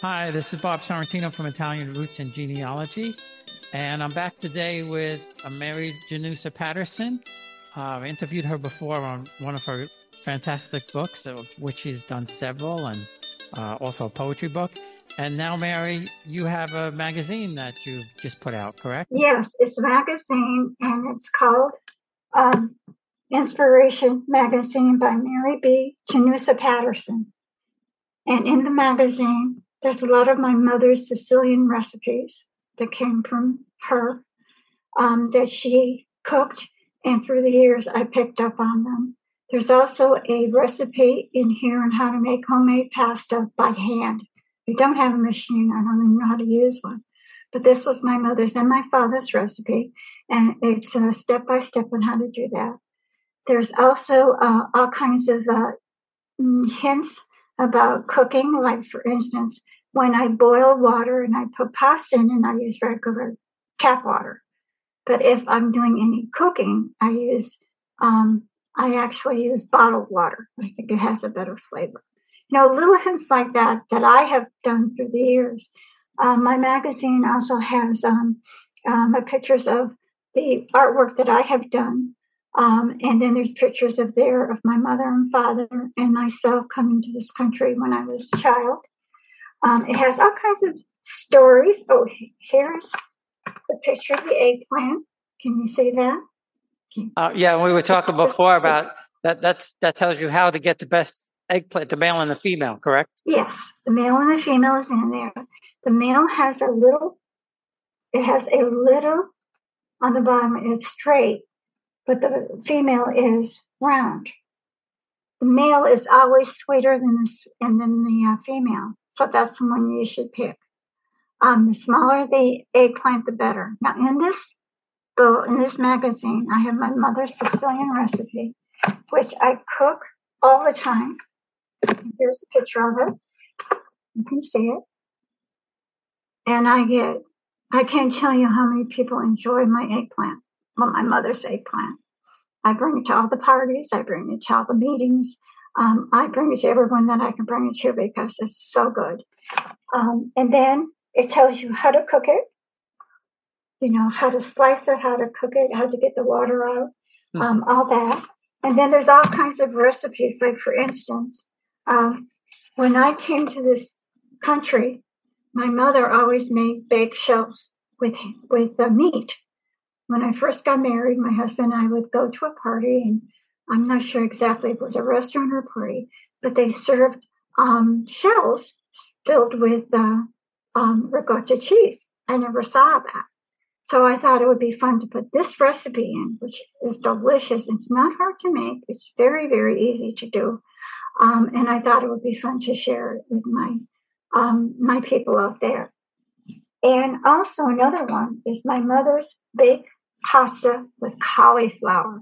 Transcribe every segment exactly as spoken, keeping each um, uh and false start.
Hi, this is Bob Sorrentino from Italian Roots and Genealogy, and I'm back today with uh, Mary Janusa Patterson. Uh, I interviewed her before on one of her fantastic books, of which she's done several, and uh, also a poetry book. And now, Mary, you have a magazine that you've just put out, correct? Yes, it's a magazine, and it's called um, Inspiration Magazine by Mary B. Janusa Patterson. And in the magazine, there's a lot of my mother's Sicilian recipes that came from her, um, that she cooked, and through the years, I picked up on them. There's also a recipe in here on how to make homemade pasta by hand. I don't have a machine. I don't even know how to use one. But this was my mother's and my father's recipe, and it's a step-by-step on how to do that. There's also uh, all kinds of uh, hints about cooking, like, for instance, when I boil water and I put pasta in, and I use regular tap water. But if I'm doing any cooking, I use, um, I actually use bottled water. I think it has a better flavor. You know, little hints like that that I have done through the years. Um, my magazine also has um, um, pictures of the artwork that I have done. Um, and then there's pictures of there of my mother and father and myself coming to this country when I was a child. Um, it has all kinds of stories. Oh, here's the picture of the eggplant. Can you see that? Uh, yeah, we were talking before about that. That's that tells you how to get the best eggplant, the male and the female, correct? Yes, the male and the female is in there. The male has a little, it has a little on the bottom. It's straight, but the female is round. The male is always sweeter than the, and than the uh, female, so that's the one you should pick. Um, the smaller the eggplant, the better. Now, in this book, in this magazine, I have my mother's Sicilian recipe, which I cook all the time. Here's a picture of it. You can see it. And I get, I can't tell you how many people enjoy my eggplant, well, my mother's eggplant. I bring it to all the parties. I bring it to all the meetings. Um, I bring it to everyone that I can bring it to because it's so good. Um, and then it tells you how to cook it, you know, how to slice it, how to cook it, how to get the water out, um, all that. And then there's all kinds of recipes. Like, for instance, um, when I came to this country, my mother always made baked shells with with uh, meat. When I first got married, my husband and I would go to a party, and I'm not sure exactly if it was a restaurant or a party, but they served um, shells filled with uh, um, ricotta cheese. I never saw that. So I thought it would be fun to put this recipe in, which is delicious. It's not hard to make. It's very, very easy to do. Um, and I thought it would be fun to share it with my um, my people out there. And also another one is my mother's baked pasta with cauliflower.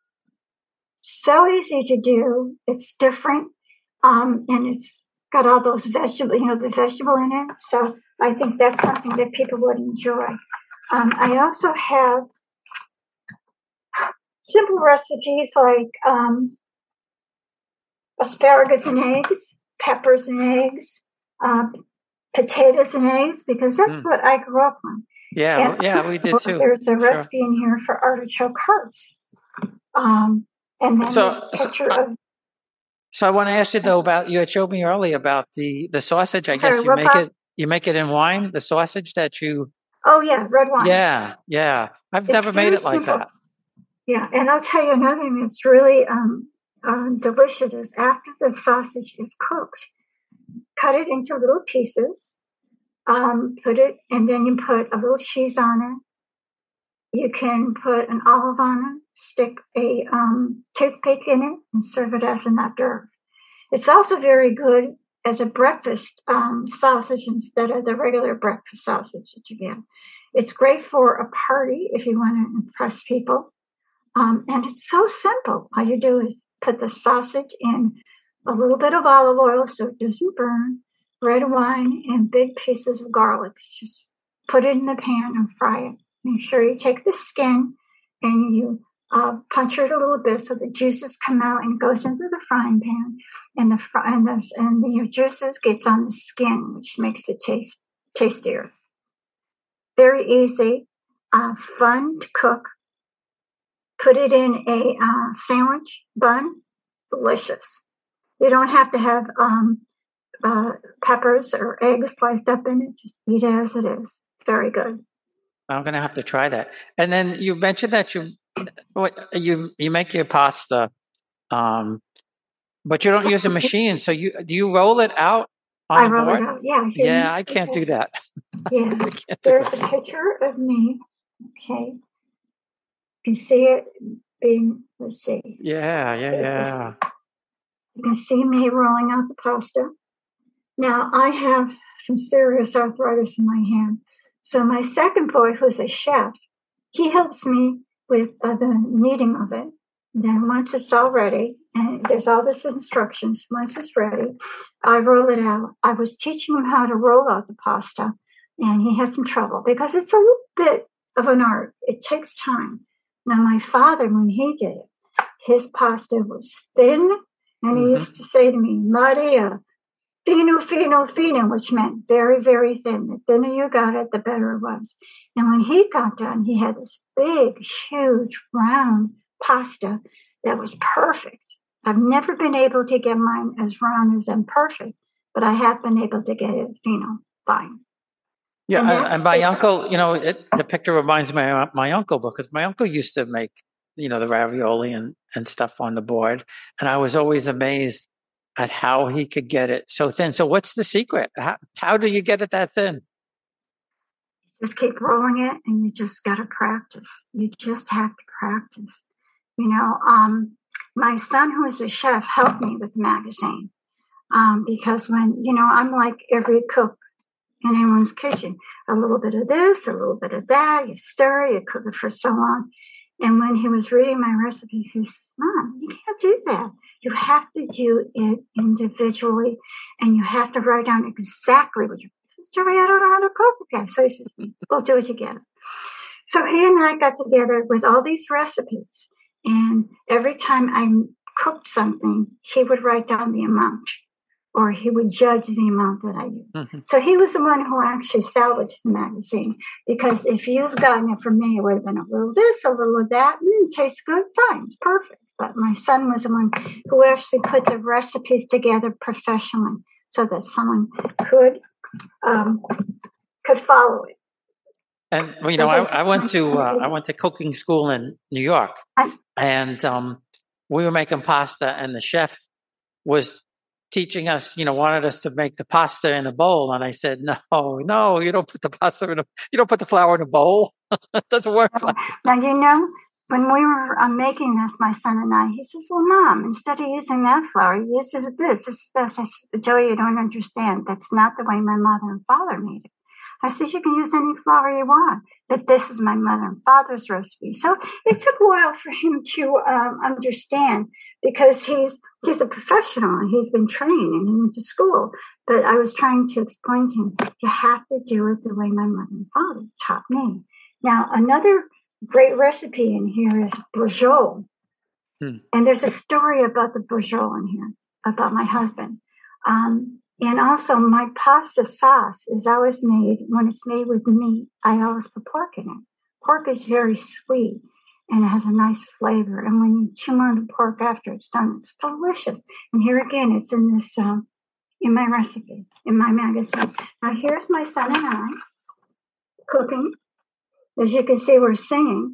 So easy to do. It's different. Um, and it's got all those vegetable, you know, the vegetable in it. So I think that's something that people would enjoy. Um, I also have simple recipes like um, asparagus and eggs, peppers and eggs, uh, potatoes and eggs, because that's mm. what I grew up on. Yeah, and yeah, we did too. There's a recipe sure. in here for artichoke hearts. Um, and then so, there's a picture so, of... So I want to ask you, though, about, you had showed me earlier about the, the sausage. I Sorry, guess you make about? it you make it in wine, the sausage that you... Oh, yeah, red wine. Yeah, yeah. I've it's never made it like simple. that. Yeah, and I'll tell you another thing that's really um, um, delicious is after the sausage is cooked, cut it into little pieces, um, put it, and then you put a little cheese on it. You can put an olive on it, stick a um, toothpick in it, and serve it as an hors d'oeuvre. It's also very good as a breakfast um, sausage instead of the regular breakfast sausage that you get. It's great for a party if you want to impress people. Um, and it's so simple. All you do is put the sausage in a little bit of olive oil so it doesn't burn, red wine, and big pieces of garlic. Just put it in the pan and fry it. Make sure you take the skin and you uh, puncture it a little bit so the juices come out and it goes into the frying pan, and the fr- and the and the juices gets on the skin, which makes it taste tastier. Very easy, uh, fun to cook. Put it in a uh, sandwich bun. Delicious. You don't have to have um, uh, peppers or eggs sliced up in it. Just eat it as it is. Very good. I'm going to have to try that. And then you mentioned that you what, you you make your pasta, um, but you don't use a machine. So you do you roll it out on I the roll board? it out. Yeah. Yeah, I can't do that. Yeah. I can't do There's that. a picture of me. Okay. You can see it being, let's see. Yeah, yeah, yeah. You can see me rolling out the pasta. Now, I have some serious arthritis in my hand. So my second boy, who's a chef, he helps me with uh, the kneading of it. Then once it's all ready, and there's all this instructions, once it's ready, I roll it out. I was teaching him how to roll out the pasta, and he had some trouble because it's a little bit of an art. It takes time. Now, my father, when he did it, his pasta was thin, and he mm-hmm. used to say to me, Maria, fino, fino, fino, which meant very, very thin. The thinner you got it, the better it was. And when he got done, he had this big, huge, round pasta that was perfect. I've never been able to get mine as round as and perfect, but I have been able to get it fino, fine. Yeah, and, and my uncle, you know, it, the picture reminds me of my uncle because my uncle used to make, you know, the ravioli and, and stuff on the board. And I was always amazed at how he could get it so thin. So what's the secret? How, how do you get it that thin? Just keep rolling it, and you just got to practice. You just have to practice. You know, um, my son, who is a chef, helped me with the magazine um, because when, you know, I'm like every cook in anyone's kitchen. A little bit of this, a little bit of that. You stir it, you cook it for so long. And when he was reading my recipes, he says, Mom, you can't do that. You have to do it individually, and you have to write down exactly what you. He says, Jerry, I don't know how to cook again. So he says, we'll do it together. So he and I got together with all these recipes, and every time I cooked something, he would write down the amount, or he would judge the amount that I used. Mm-hmm. So he was the one who actually salvaged the magazine, because if you've gotten it from me, it would have been a little this, a little of that, and it tastes good, fine, it's perfect. But my son was the one who actually put the recipes together professionally so that someone could um, could follow it. And you know, I, I went to uh, I went to cooking school in New York, and um, we were making pasta, and the chef was teaching us, you know, wanted us to make the pasta in a bowl. And I said, no, no, you don't put the pasta in a, you don't put the flour in a bowl. It doesn't work. Now, you know, when we were uh, making this, my son and I, he says, well, Mom, instead of using that flour, you use this, this, this. I said, Joey, you don't understand. That's not the way my mother and father made it. I said, you can use any flour you want, but this is my mother and father's recipe. So it took a while for him to um, understand, because he's he's a professional and he's been trained and he went to school. But I was trying to explain to him, you have to do it the way my mother and father taught me. Now, another great recipe in here is bourgeois. Hmm. And there's a story about the bourgeois in here, about my husband. Um, and also my pasta sauce is always made, when it's made with meat, I always put pork in it. Pork is very sweet and it has a nice flavor. And when you chew on the pork after it's done, it's delicious. And here again, it's in this, uh, in my recipe, in my magazine. Now here's my son and I cooking. As you can see, we're singing.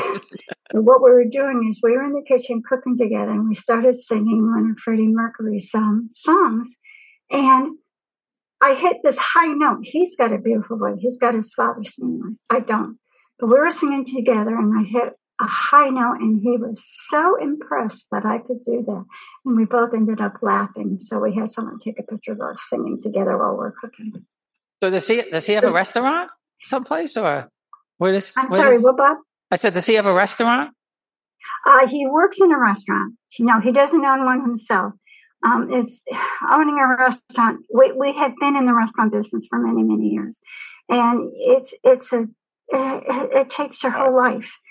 And what we were doing is we were in the kitchen cooking together, and we started singing one of Freddie Mercury's um, songs. And I hit this high note. He's got a beautiful voice. He's got his father's singing voice. I don't. But we were singing together, and I hit a high note, and he was so impressed that I could do that. And we both ended up laughing. So we had someone take a picture of us singing together while we're cooking. So does he does he have a restaurant someplace, or where is? I'm sorry, is, what, Bob? I said, does he have a restaurant? Uh, he works in a restaurant. No, he doesn't own one himself. Um, it's owning a restaurant. We we have been in the restaurant business for many, many years, and it's it's a it, it takes your whole life.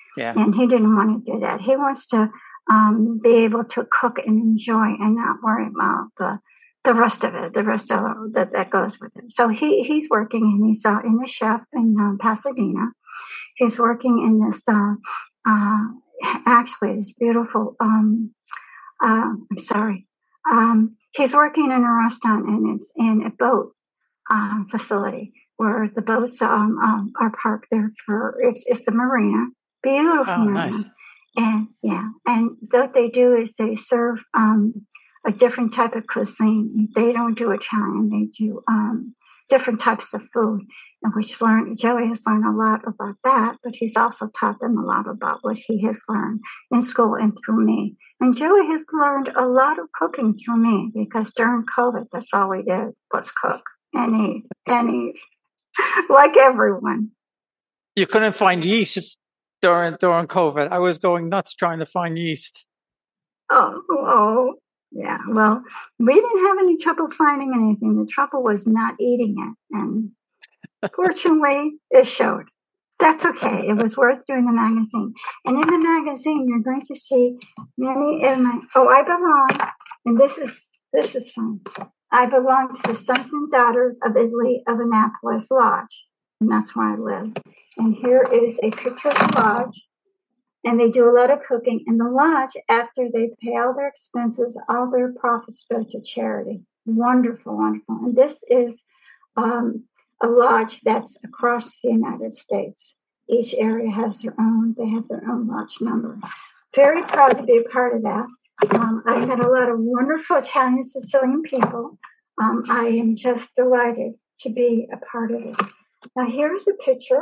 Yeah. And he didn't want to do that. He wants to um, be able to cook and enjoy and not worry about the the rest of it, the rest of it that, that goes with it. So he, he's working, and he's uh, in the chef in uh, Pasadena. He's working in this, uh, uh, actually, this beautiful, um, uh, I'm sorry. Um, he's working in a restaurant, and it's in a boat um, facility where the boats um, um, are parked there for, it's, it's the marina, beautiful Oh, marina. nice. And yeah, and what they do is they serve um, a different type of cuisine. They don't do Italian, they do um, different types of food, and which learn, Joey has learned a lot about that, but he's also taught them a lot about what he has learned in school and through me. And Joey has learned a lot of cooking through me, because during COVID, that's all we did was cook and eat and eat, like everyone. You couldn't find yeast during during COVID. I was going nuts trying to find yeast. Oh, oh, yeah. Well, we didn't have any trouble finding anything. The trouble was not eating it. And fortunately, it showed. That's okay. It was worth doing the magazine. And in the magazine, you're going to see many of my, oh, I belong, and this is, this is fun. I belong to the Sons and Daughters of Italy of Annapolis Lodge. And that's where I live. And here is a picture of the lodge. And they do a lot of cooking. And the lodge, after they pay all their expenses, all their profits go to charity. Wonderful, wonderful. And this is um, a lodge that's across the United States. Each area has their own, they have their own lodge number. Very proud to be a part of that. Um, I met a lot of wonderful Italian Sicilian people. Um, I am just delighted to be a part of it. Now, here's a picture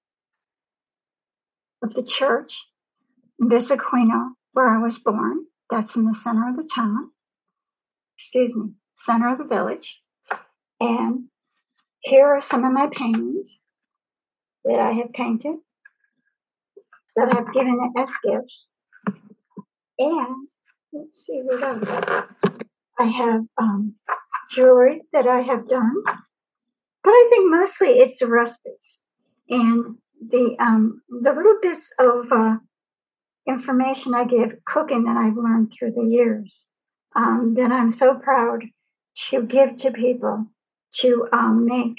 of the church in Bisaquino, where I was born. That's in the center of the town. Excuse me, center of the village. And here are some of my paintings that I have painted, that I've given as gifts. And let's see what else. I have um, jewelry that I have done, but I think mostly it's the recipes and the um, the little bits of uh, information I give cooking that I've learned through the years, um, that I'm so proud to give to people to um, make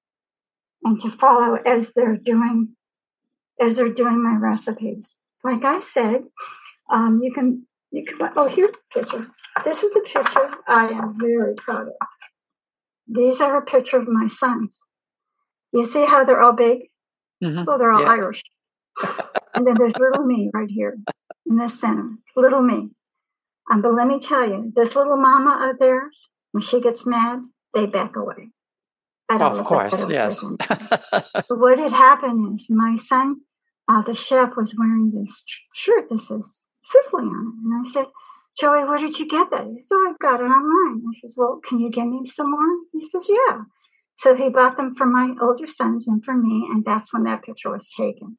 and to follow as they're doing as they're doing my recipes. Like I said, um, you can you can oh, here's a picture. This is a picture I am very proud of. These are a picture of my sons. You see how they're all big? Mm-hmm. Well, they're all Yeah. Irish. And then there's little me right here in the center. Little me. Um, but let me tell you, this little mama of theirs, when she gets mad, they back away. I don't Of look course, like yes. But what had happened is my son, uh, the chef, was wearing this shirt that says Sicily on it. And I said, Joey, where did you get that? He said, oh, I got it online. I says, well, can you give me some more? He says, yeah. So he bought them for my older sons and for me, and that's when that picture was taken.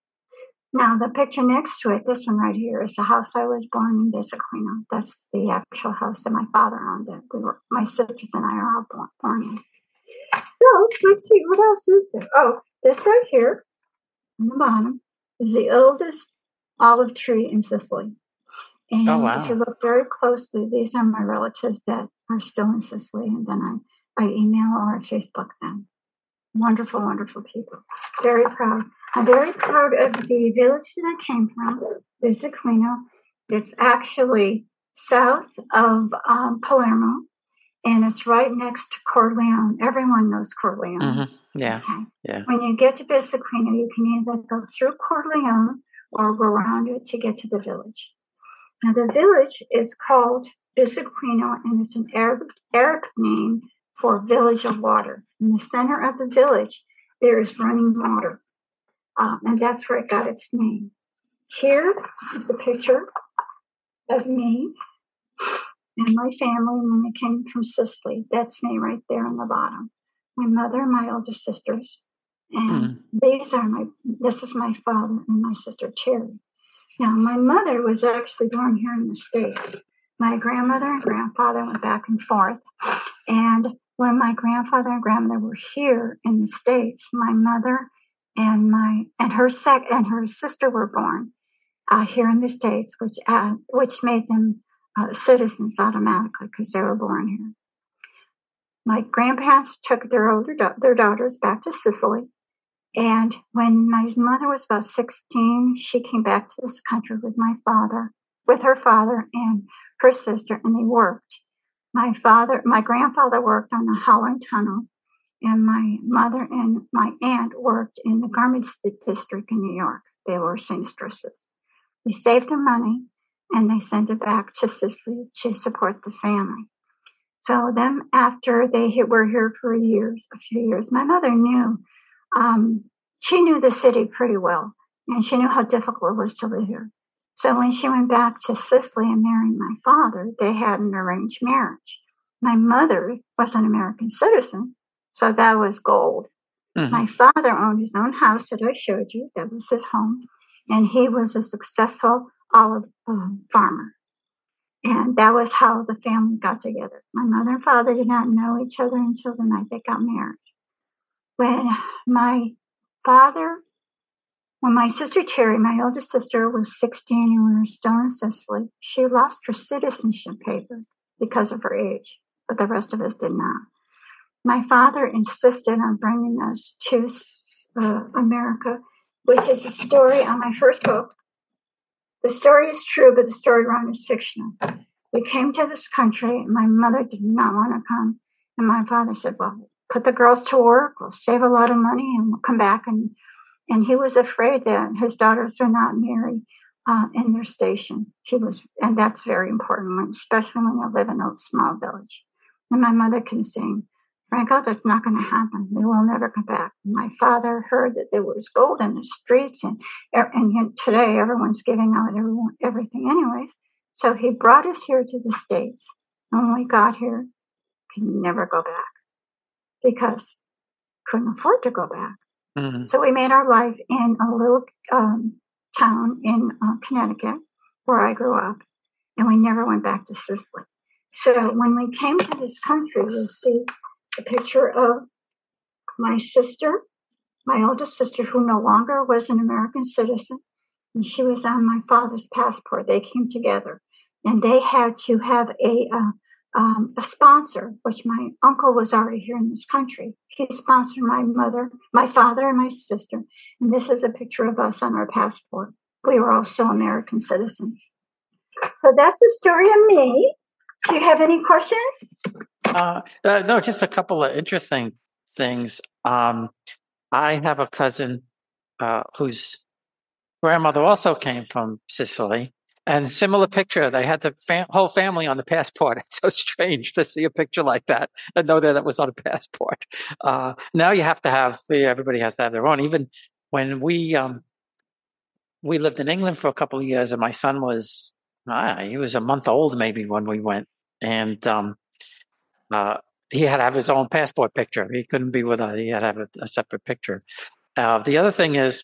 Now, the picture next to it, this one right here, is the house I was born in, Bisaquino. That's the actual house that my father owned. That we were, my sisters and I are all born, born in. So let's see, what else is there? Oh, this right here on the bottom is the oldest olive tree in Sicily. And Oh, wow. if you look very closely, these are my relatives that are still in Sicily, and then I, I email or Facebook them. Wonderful, wonderful people. Very proud. I'm very proud of the village that I came from, Bisaquino. It's actually south of um, Palermo, and it's right next to Corleone. Everyone knows Corleone. Mm-hmm. Yeah. Okay. Yeah. When you get to Bisaquino, you can either go through Corleone or go around it to get to the village. Now, the village is called Bisaquino, and it's an Arabic, Arabic name for village of water. In the center of the village, there is running water, um, and that's where it got its name. Here is a picture of me and my family when we came from Sicily. That's me right there on the bottom. My mother and my older sisters. And Mm. these are my, this is my father and my sister Cherry. Now, my mother was actually born here in the States. My grandmother and grandfather went back and forth. And when my grandfather and grandmother were here in the States, my mother and my and her sec and her sister were born uh, here in the States, which uh, which made them uh, citizens automatically because they were born here. My grandparents took their older da- their daughters back to Sicily, and when my mother was about sixteen, she came back to this country with my father, with her father and her sister, and they worked. My father, my grandfather worked on the Holland Tunnel, and my mother and my aunt worked in the garment district in New York. They were seamstresses. They saved the money, and they sent it back to Sicily to support the family. So then after they were here for years, a few years, my mother knew, um, she knew the city pretty well, and she knew how difficult it was to live here. So when she went back to Sicily and married my father, they had an arranged marriage. My mother was an American citizen, so that was gold. Mm-hmm. My father owned his own house that I showed you. That was his home. And he was a successful olive uh, farmer. And that was how the family got together. My mother and father did not know each other until the night they got married. When my father, when my sister Cherry, my oldest sister, was sixteen and we were still in Sicily, she lost her citizenship papers because of her age, but the rest of us did not. My father insisted on bringing us to uh, America, which is a story on my first book. The story is true, but the storyline is fictional. We came to this country. My mother did not want to come. And my father said, well, put the girls to work. We'll save a lot of money and we'll come back. And, and he was afraid that his daughters would not marry uh, in their station. He was, and that's very important, when, especially when you live in a small village. And my mother can sing, Franco, that's not going to happen. We will never come back. My father heard that there was gold in the streets, and and today everyone's giving out everyone, everything anyways. So he brought us here to the States. And when we got here, we could never go back because couldn't afford to go back. Mm-hmm. So we made our life in a little um, town in uh, Connecticut where I grew up, and we never went back to Sicily. So when we came to this country, you'll see a picture of my sister, my oldest sister, who no longer was an American citizen, and she was on my father's passport. They came together, and they had to have a uh, um, a sponsor, which my uncle was already here in this country. He sponsored my mother, my father, and my sister, and this is a picture of us on our passport. We were all still American citizens. So that's the story of me. Do you have any questions? Uh, uh, no, just a couple of interesting things. Um, I have a cousin uh, whose grandmother also came from Sicily, and similar picture. They had the fam- whole family on the passport. It's so strange to see a picture like that and know that that was on a passport. Uh, now you have to have, everybody has to have their own. Even when we um, we lived in England for a couple of years, and my son was, ah, he was a month old maybe when we went, and um, uh, he had to have his own passport picture. He couldn't be with us. He had to have a, a separate picture. Uh, the other thing is,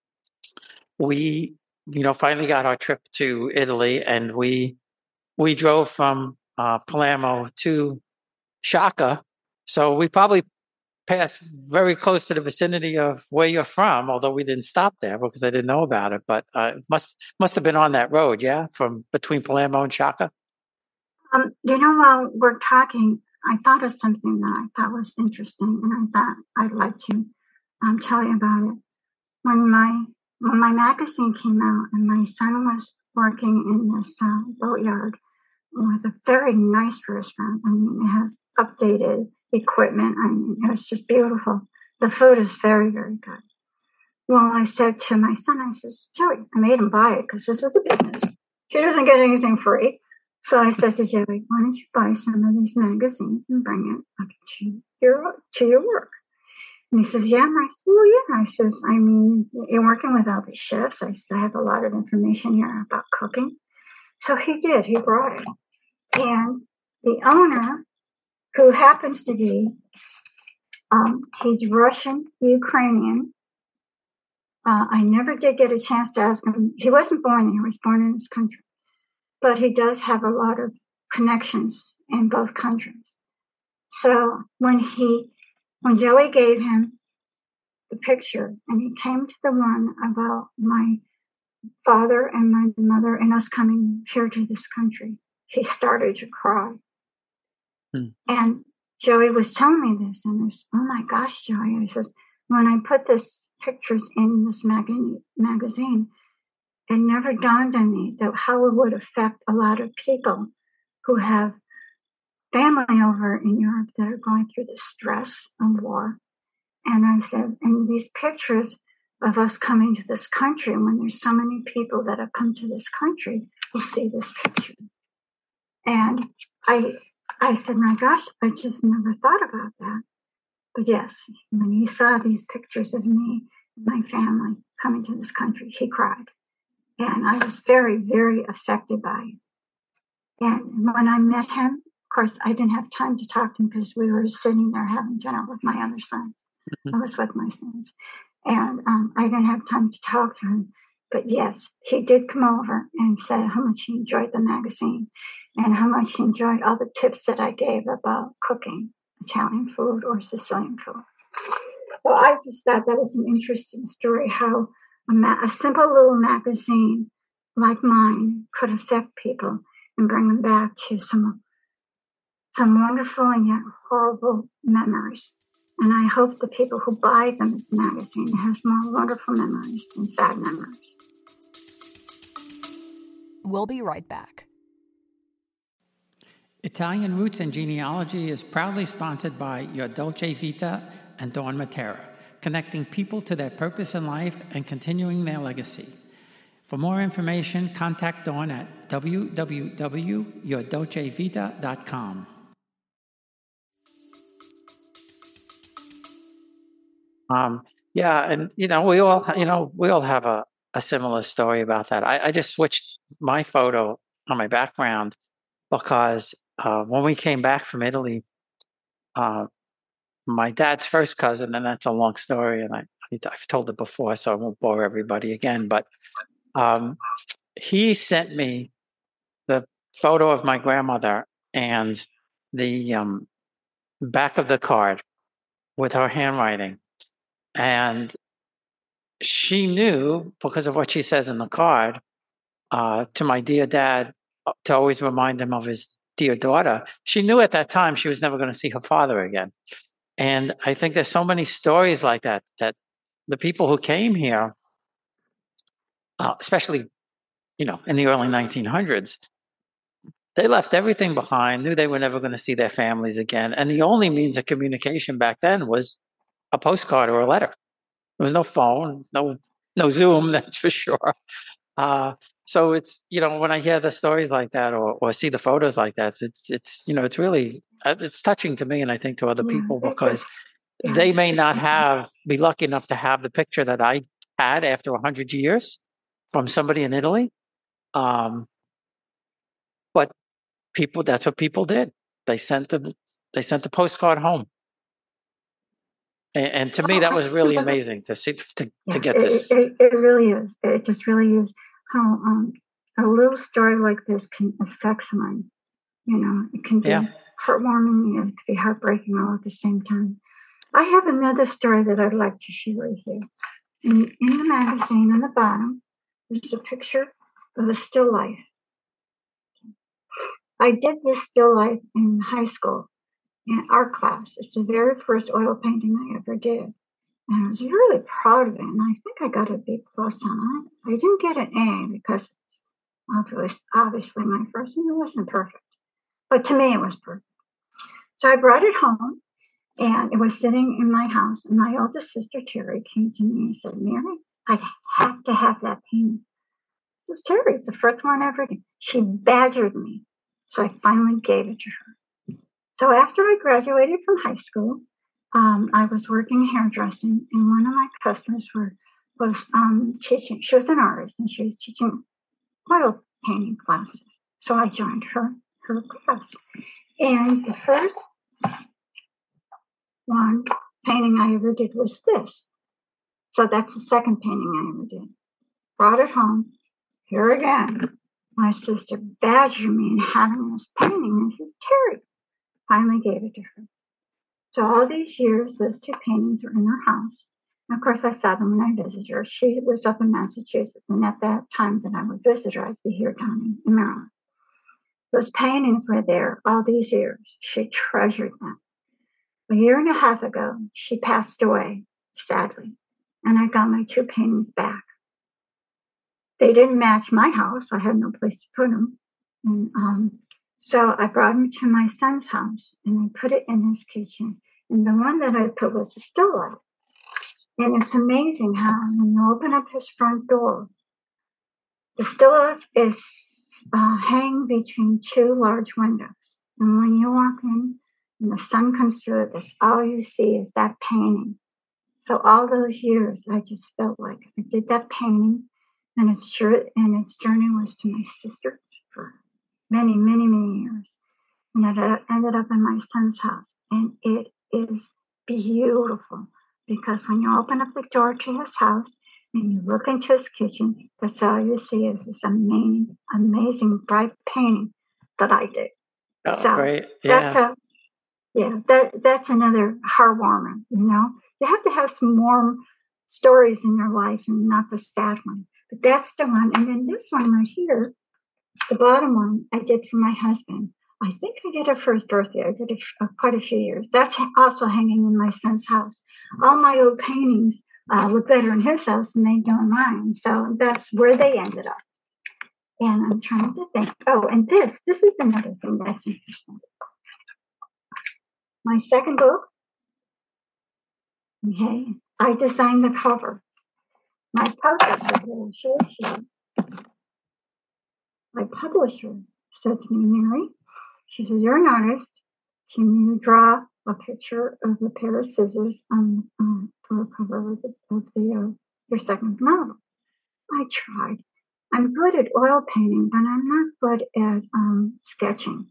we, you know, finally got our trip to Italy, and we we drove from uh, Palermo to Sciacca. So we probably passed very close to the vicinity of where you're from, although we didn't stop there because I didn't know about it. But uh, it must must have been on that road, yeah, from between Palermo and Sciacca. Um, you know, while we're talking, I thought of something that I thought was interesting, and I thought I'd like to um, tell you about it. When my when my magazine came out, and my son was working in this uh, boatyard with a very nice restaurant. I mean, it has updated equipment. I mean, it was just beautiful. The food is very, very good. Well, I said to my son, I says, Joey, I made him buy it because this is a business. She doesn't get anything free. So I said to Joey, why don't you buy some of these magazines and bring it up to your to your work? And he says, yeah. And I said, well, yeah. I says, I mean, you're working with all these chefs. I said, I have a lot of information here about cooking. So he did. He brought it. And the owner, who happens to be, um, he's Russian, Ukrainian. Uh, I never did get a chance to ask him. He wasn't born there. He was born in this country. But he does have a lot of connections in both countries. So when he, when Joey gave him the picture, and he came to the one about my father and my mother and us coming here to this country. He started to cry. Hmm. And Joey was telling me this, and I said, oh my gosh, Joey. I says, when I put this pictures in this mag- magazine, it never dawned on me that how it would affect a lot of people who have family over in Europe that are going through the stress of war. And I said, and these pictures of us coming to this country, when there's so many people that have come to this country, will see this picture. And I I said, my gosh, I just never thought about that. But yes, when he saw these pictures of me and my family coming to this country, he cried. And I was very, very affected by it. And when I met him, of course, I didn't have time to talk to him because we were sitting there having dinner with my other sons. I was with my sons. And um, I didn't have time to talk to him. But yes, he did come over and said how much he enjoyed the magazine and how much he enjoyed all the tips that I gave about cooking Italian food or Sicilian food. So I just thought that was an interesting story, how a, ma- a simple little magazine like mine could affect people and bring them back to some, some wonderful and yet horrible memories. And I hope the people who buy the magazine have more wonderful memories than sad memories. We'll be right back. Italian Roots and Genealogy is proudly sponsored by Your Dolce Vita and Dawn Matera, connecting people to their purpose in life and continuing their legacy. For more information, contact Dawn at w w w dot your dolce vita dot com. Um, yeah, and you know, we all, you know, we all have a, a similar story about that. I, I just switched my photo on my background because uh, when we came back from Italy, uh, my dad's first cousin, and that's a long story, and I, I've told it before, so I won't bore everybody again, but um, he sent me the photo of my grandmother and the um, back of the card with her handwriting. And she knew, because of what she says in the card, uh, to my dear dad, to always remind him of his dear daughter. She knew at that time she was never going to see her father again. And I think there's so many stories like that, that the people who came here, uh, especially, you know, in the early nineteen hundreds, they left everything behind, knew they were never going to see their families again. And the only means of communication back then was a postcard or a letter. There was no phone, no no Zoom, that's for sure. Uh, so it's, you know, when I hear the stories like that or, or see the photos like that, it's, it's, you know, it's really, it's touching to me and I think to other Yeah, people it because is. Yeah. they may not have, be lucky enough to have the picture that I had after a hundred years from somebody in Italy. Um, but people, that's what people did. They sent the, they sent the postcard home. And, and to me, that was really amazing to see, to, Yeah, to get it, this. It, it really is. It just really is how um, a little story like this can affect someone. You know, it can be Yeah. heartwarming and it can be heartbreaking all at the same time. I have another story that I'd like to share with you. In, in the magazine on the bottom, there's a picture of a still life. I did this still life in high school in art class. It's the very first oil painting I ever did. And I was really proud of it. And I think I got a B plus on it. I didn't get an A because obviously, obviously my first one wasn't perfect. But to me, it was perfect. So I brought it home and it was sitting in my house. And my oldest sister, Terry, came to me and said, Mary, I have to have that painting. It was Terry. It's the first one I ever did. She badgered me. So I finally gave it to her. So after I graduated from high school, um, I was working hairdressing, and one of my customers were was um, teaching. She was an artist, and she was teaching oil painting classes. So I joined her her class. And the first one painting I ever did was this. So that's the second painting I ever did. Brought it home. Here again, my sister badgered me in having this painting, and says, Terry. Finally gave it to her. So all these years, those two paintings are in her house. Of course, I saw them when I visited her. She was up in Massachusetts, and at that time that I would visit her, I'd be here down in Maryland. Those paintings were there all these years. She treasured them. A year and a half ago, she passed away, sadly, and I got my two paintings back. They didn't match my house. I had no place to put them. And um, so I brought them to my son's house, and I put it in his kitchen. And the one that I put was a still life. And it's amazing how when you open up his front door, the still life is uh, hanging between two large windows. And when you walk in and the sun comes through it, that's all you see is that painting. So all those years, I just felt like I did that painting, and its journey, and its journey was to my sister for many, many, many years. And it ended up in my son's house, and it is beautiful because when you open up the door to his house and you look into his kitchen, that's all you see is this amazing, amazing bright painting that I did. Oh, so great! Yeah, that's a yeah, that that's another heartwarming. You know, you have to have some warm stories in your life and not the sad one. But that's the one. And then this one right here, the bottom one, I did for my husband. I think I did it for his birthday. I did it for quite a few years. That's also hanging in my son's house. All my old paintings uh, look better in his house than they do in mine. So that's where they ended up. And I'm trying to think. Oh, and this, this is another thing that's interesting. My second book, okay, I designed the cover. My publisher, will show it to you. My publisher said to me, Mary, she says, you're an artist. Can you draw a picture of a pair of scissors on um, for a cover of the, of the uh, your second novel? I tried. I'm good at oil painting, but I'm not good at um, sketching.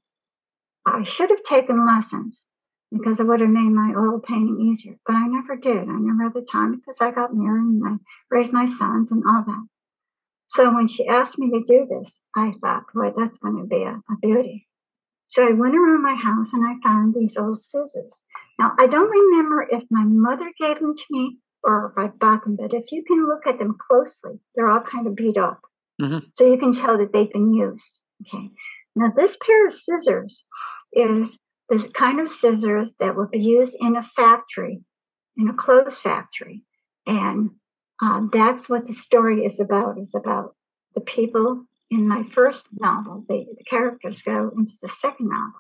I should have taken lessons because it would have made my oil painting easier, but I never did. I never had the time because I got married and I raised my sons and all that. So when she asked me to do this, I thought, boy, that's going to be a, a beauty. So I went around my house and I found these old scissors. Now, I don't remember if my mother gave them to me or if I bought them, but if you can look at them closely, they're all kind of beat up. Mm-hmm. So you can tell that they've been used. Okay. Now, this pair of scissors is this kind of scissors that would be used in a factory, in a clothes factory. And uh, that's what the story is about. It's about the people in my first novel. They, the characters go into the second novel.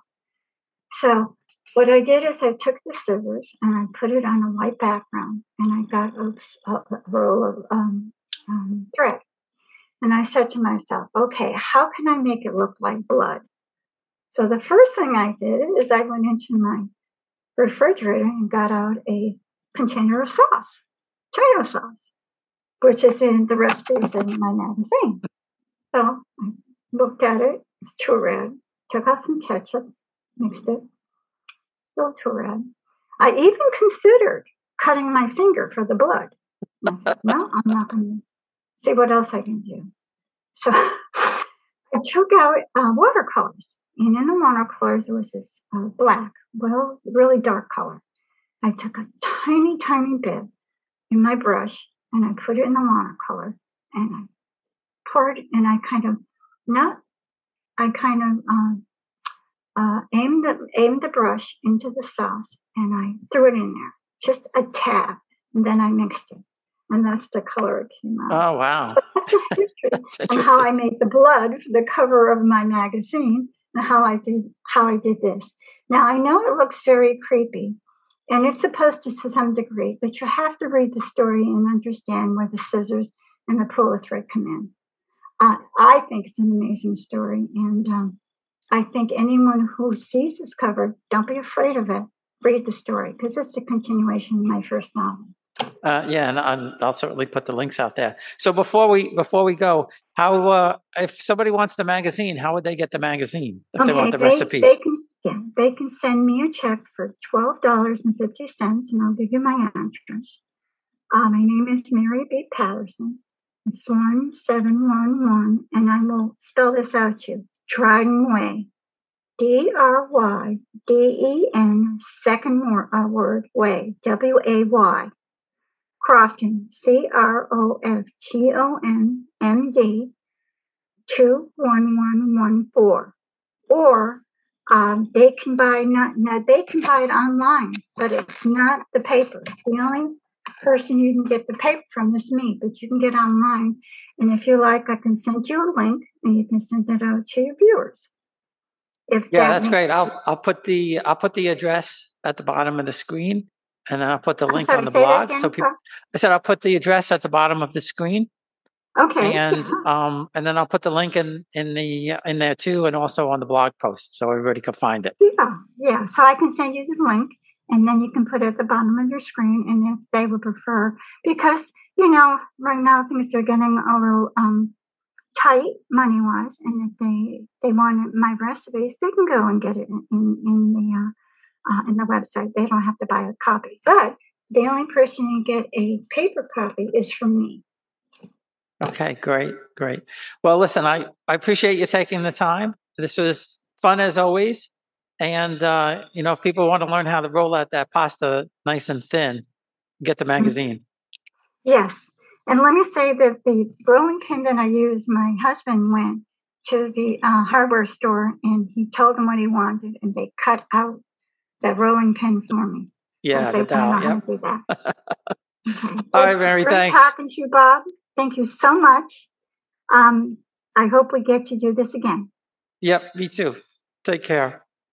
So what I did is I took the scissors and I put it on a white background, and I got oops, a, a roll of um, um, thread. And I said to myself, okay, how can I make it look like blood? So the first thing I did is I went into my refrigerator and got out a container of sauce, tomato sauce, which is in the recipes in my magazine. So I looked at it, it's too red, took out some ketchup, mixed it, still too red. I even considered cutting my finger for the blood. And I said, no, I'm not going to see what else I can do. So I took out uh, watercolors. And in the watercolors, there was this uh, black, well, really dark color. I took a tiny, tiny bit in my brush and I put it in the watercolor and I poured and I kind of, not, I kind of um, uh, aimed, the, aimed the brush into the sauce and I threw it in there, just a tad, and then I mixed it. And that's the color it came out. Oh, wow. So that's the history That's and how I made the blood for the cover of my magazine and how I did how I did this. Now, I know it looks very creepy, and it's supposed to to some degree, but you have to read the story and understand where the scissors and the pull of thread come in. Uh, I think it's an amazing story, and um, I think anyone who sees this cover, don't be afraid of it. Read the story, because it's the continuation of my first novel. Uh, yeah, and I'm, I'll certainly put the links out there. So before we before we go, how uh, if somebody wants the magazine, how would they get the magazine if okay, they want the they, recipes? They can, yeah, they can send me a check for twelve dollars and fifty cents, and I'll give you my address. Uh, my name is Mary B. Patterson. It's one seven one one, and I will spell this out to you. Dryden Way. D R Y D E N, second word, uh, word, way, W A Y. Crofton, C R O F T O N M D, two one one one four. Or um, they can buy not, now they can buy it online, but it's not the paper. The only person you can get the paper from is me, but you can get online. And if you like, I can send you a link and you can send it out to your viewers. If Yeah, that that's makes great. I'll I'll put the I'll put the address at the bottom of the screen, and then I'll put the I'm link sorry, on the say that blog. again, So people, I said I'll put the address at the bottom of the screen, Okay. and um, and then I'll put the link in in the in there too, and also on the blog post, so everybody can find it. Yeah, yeah. So I can send you the link, and then you can put it at the bottom of your screen. And if they would prefer, because you know, right now things are getting a little um, tight money wise, and if they they want my recipes, they can go and get it in in, in the uh, uh, in the website. They don't have to buy a copy. But the only person you get a paper copy is from me. Okay, great, great. Well, listen, I, I appreciate you taking the time. This was fun as always. And, uh, you know, if people want to learn how to roll out that pasta nice and thin, get the magazine. Yes. And let me say that the rolling pin that I use, my husband went to the uh, hardware store and he told them what he wanted, and they cut out the rolling pin for me. Yeah, so the dowel. Yep. Do that. Okay. All right, It's Mary, great thanks. talking to you, Bob. Thank you so much. Um, I hope we get to do this again. Yep, me too. Take care.